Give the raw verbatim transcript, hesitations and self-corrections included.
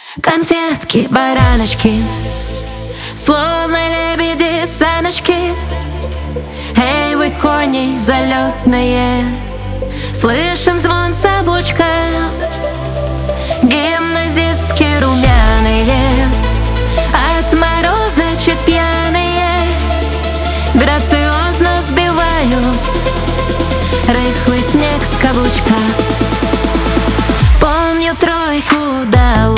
Конфетки, бараночки, словно лебеди, саночки. Эй, вы, кони залетные, слышен звон сабучка. Гимназистки румяные, от мороза чуть пьяные, грациозно сбивают рыхлый снег с каблучка. Помню тройку, да,